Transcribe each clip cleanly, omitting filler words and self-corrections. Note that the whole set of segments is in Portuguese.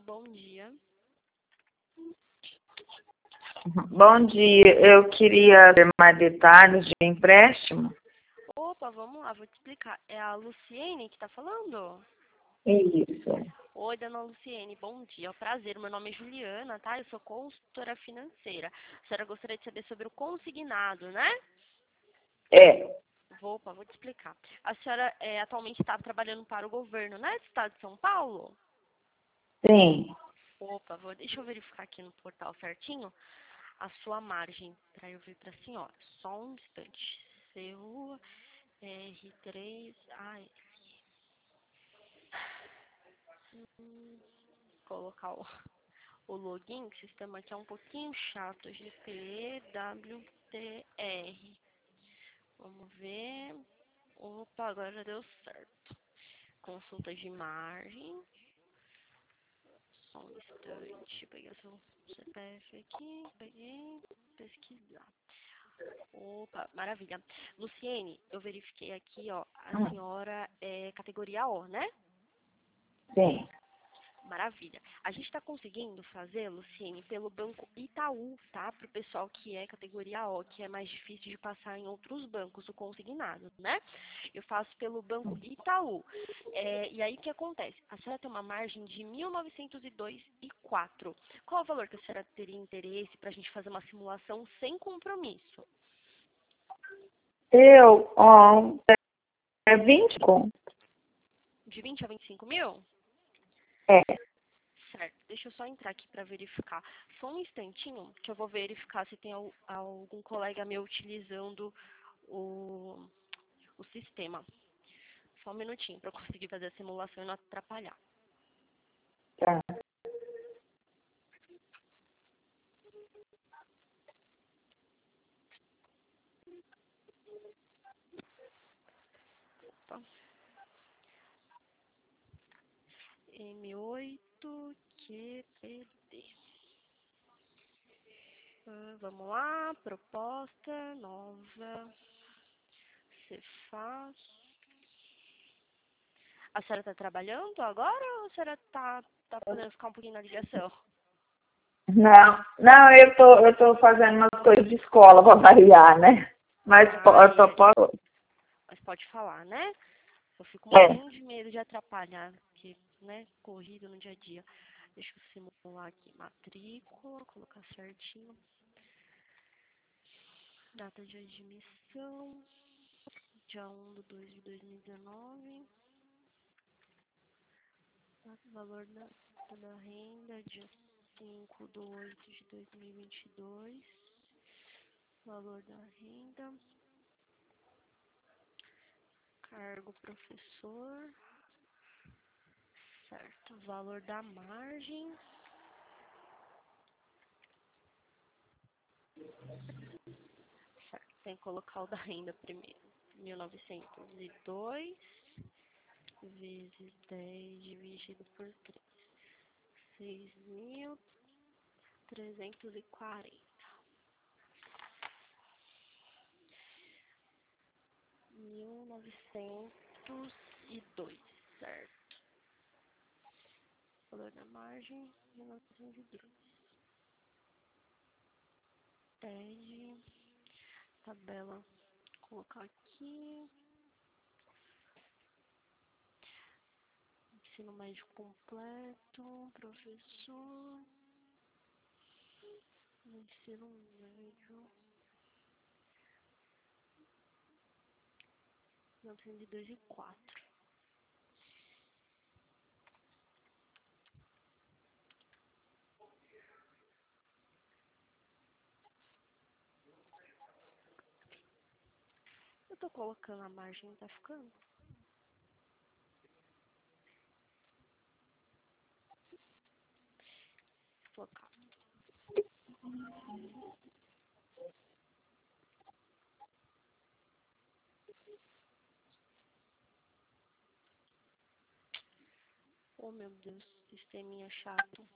bom dia. Bom dia, eu queria ter mais detalhes de empréstimo. Opa, vamos lá, vou te explicar. É a Luciene que tá falando? Isso. Oi, dona Luciene, bom dia. É um prazer, meu nome é Juliana, tá? Eu sou consultora financeira. A senhora gostaria de saber sobre o consignado, né? É, Opa, vou te explicar. A senhora atualmente está trabalhando para o governo, né, do estado de São Paulo? sim. Opa, deixa eu verificar aqui no portal certinho a sua margem para eu ver para a senhora. Só um instante. Seu R3. Ai, colocar o login, que o sistema aqui é um pouquinho chato. GPWTR. Vamos ver. Opa, agora deu certo. Consulta de margem. Só um instante. Peguei o seu CPF aqui. Peguei. Pesquisar. Opa, maravilha. Luciene, eu verifiquei aqui, ó. A senhora é categoria O, né? Sim. Maravilha. A gente está conseguindo fazer, Luciene, pelo Banco Itaú, tá? Para o pessoal que é categoria O, que é mais difícil de passar em outros bancos, o consignado, né? Eu faço pelo Banco Itaú. E aí, o que acontece? A senhora tem uma margem de 1.902,04. Qual é o valor que a senhora teria interesse para a gente fazer uma simulação sem compromisso? É 20 conto. De 20 a 25 mil? É, Certo, deixa eu só entrar aqui para verificar. Só um instantinho que eu vou verificar se tem algum colega meu utilizando o sistema. Só um minutinho para eu conseguir fazer a simulação e não atrapalhar. tá. Tá? M8QPD. Vamos lá, proposta nova. Cefaz. A senhora está trabalhando agora ou a senhora tá podendo ficar um pouquinho na ligação? Não, eu tô fazendo umas coisas de escola para variar, né? Mas eu tô, Mas pode falar, né? Eu fico é, morrendo de medo de atrapalhar, porque, né, corrido no dia a dia. Deixa eu simular aqui. Matrícula, colocar certinho. Data de admissão, dia 1/2/2019. Valor da renda, dia 5/8/2022. Valor da renda. Cargo professor. Certo. Valor da margem. Certo. Tem que colocar o da renda primeiro. 1.902 vezes 10 dividido por 3. 6.340. 1.902, certo. Valor da margem, 1.902. TED, tabela, colocar aqui. Ensino médio completo, professor. Ensino médio, 1904. Eu tô colocando a margem, tá ficando? Vou colocar. Oh, meu Deus, sisteminha chato.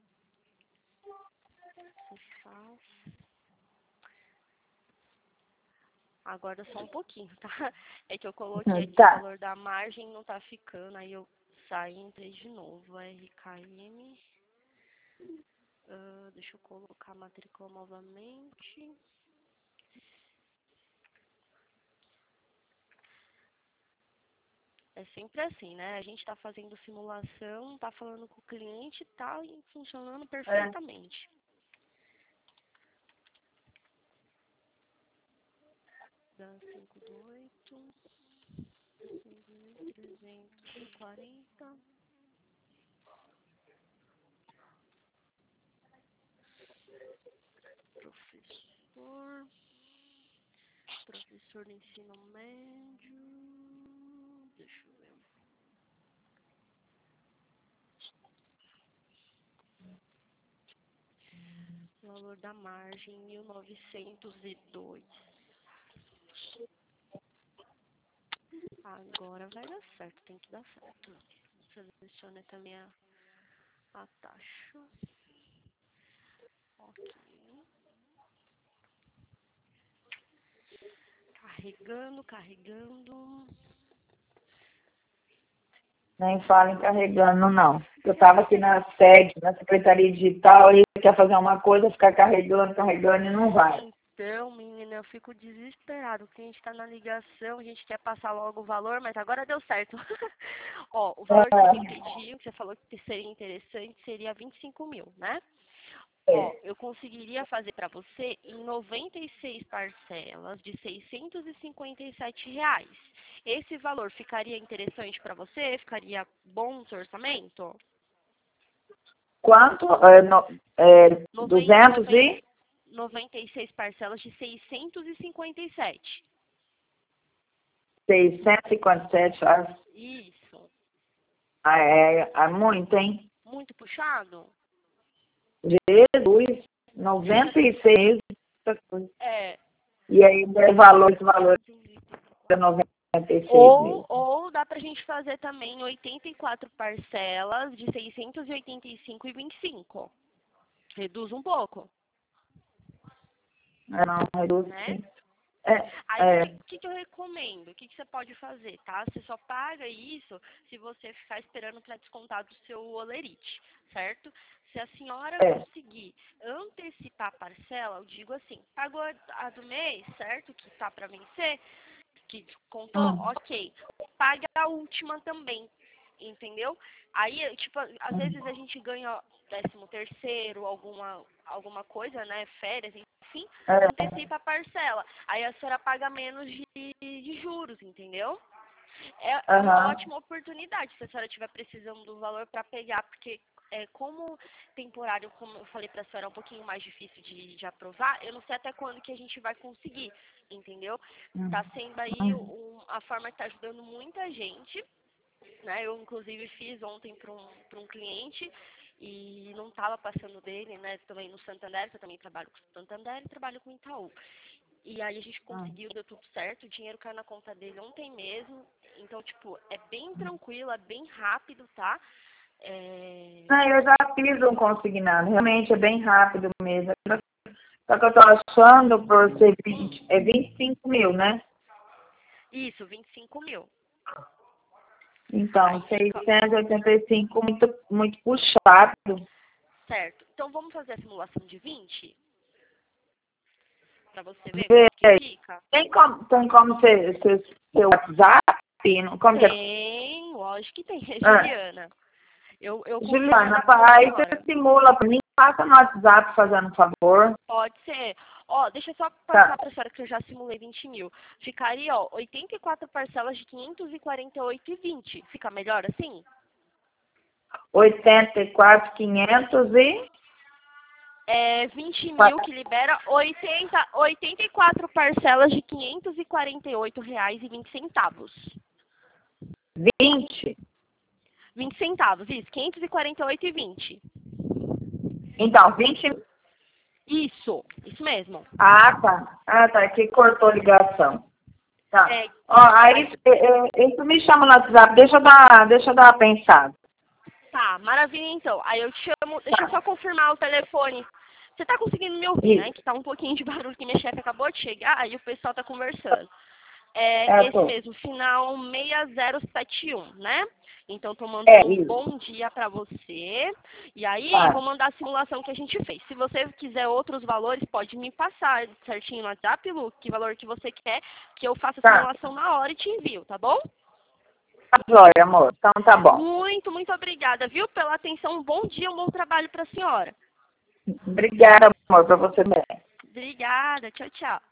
Faz. Agora só um pouquinho, tá? É que eu coloquei aqui o tá. valor da margem, não tá ficando. Aí eu saí e entrei de novo. RKM. Deixa eu colocar a matrícula novamente. É sempre assim, né? A gente tá fazendo simulação, tá falando com o cliente, tá funcionando perfeitamente. Dá 5 do 8, 340. Professor de ensino médio. Deixa eu ver. Valor da margem, 1902. Agora vai dar certo, tem que dar certo. Selecione também a taxa. Ok. Carregando. Nem fala em carregando, não. Eu estava aqui na sede, na Secretaria Digital, e quer fazer uma coisa, ficar carregando e não vai. Então, menina, eu fico desesperado. O cliente está na ligação, a gente quer passar logo o valor, mas agora deu certo. Ó, o valor que você me pediu, que você falou que seria interessante, seria 25 mil, né? Ó, eu conseguiria fazer para você em 96 parcelas de R$ 657. Esse valor ficaria interessante para você? Ficaria bom no seu orçamento? Quanto? 200 e? 96 parcelas de 657. 657, Isso. é muito, hein? Muito puxado? Jesus, 96. É. E aí, esse valor é 96 mesmo. Ou dá pra gente fazer também 84 parcelas de 685,25. Reduz um pouco, Não, reduz né? sim. Aí, o que eu recomendo? O que você pode fazer, tá? Você só paga isso se você ficar esperando para descontar do seu olerite, certo? Se a senhora conseguir antecipar a parcela, eu digo assim, pagou a do mês, certo? Que tá para vencer, que descontou, ok. Paga a última também, entendeu? Aí, tipo, às vezes a gente ganha 13º, alguma coisa, né? Férias, enfim, antecipa a parcela. Aí a senhora paga menos de juros, entendeu? É uma ótima oportunidade se a senhora estiver precisando do valor para pegar, porque como temporário, como eu falei para a senhora, é um pouquinho mais difícil de aprovar, eu não sei até quando que a gente vai conseguir, entendeu? Tá sendo aí a forma que tá ajudando muita gente, né? Eu, inclusive, fiz ontem para um cliente e não estava passando dele, né? Também no Santander, que eu também trabalho com o Santander e trabalho com o Itaú. E aí a gente conseguiu, deu tudo certo, o dinheiro caiu na conta dele ontem mesmo. Então, tipo, é bem tranquilo, é bem rápido, tá? Eu já fiz um consignado, realmente é bem rápido mesmo. Só que eu tô achando por ser 25 mil, né? Isso, 25 mil. Então, 685, muito puxado. Certo. Então, vamos fazer a simulação de 20? Pra você ver Vê, quanto que fica? tem como ser seu WhatsApp? Como Tem, lógico que tem, Juliana. Eu Juliana, confirmo aí agora. você simula para mim, passa no WhatsApp fazendo um favor. Pode ser. Ó, deixa eu só passar para a senhora que eu já simulei 20 mil. Ficaria, ó, 84 parcelas de 548,20. Fica melhor assim? 84, 500 e... 20 mil que libera 84 parcelas de R$ 548,20. 20? 20 centavos, isso. 548,20. Então, 20... Isso mesmo. tá. Aqui cortou a ligação. Tá. É, Aí isso me chama no WhatsApp, deixa eu dar uma pensada. tá, maravilha então. Aí eu te chamo, deixa eu só confirmar o telefone. Você tá conseguindo me ouvir, né? Que tá um pouquinho de barulho que minha chefe acabou de chegar, aí o pessoal tá conversando. Esse mesmo, final 6071, né? Então, tô mandando um bom dia para você. E aí, vou mandar a simulação que a gente fez. Se você quiser outros valores, pode me passar certinho no WhatsApp, Lu, que valor que você quer, que eu faça a simulação na hora e te envio, tá bom? Tá jóia, amor. Então tá bom. Muito, muito obrigada, viu, pela atenção. Um bom dia, um bom trabalho para a senhora. Obrigada, amor, para você também. Obrigada. Tchau, tchau.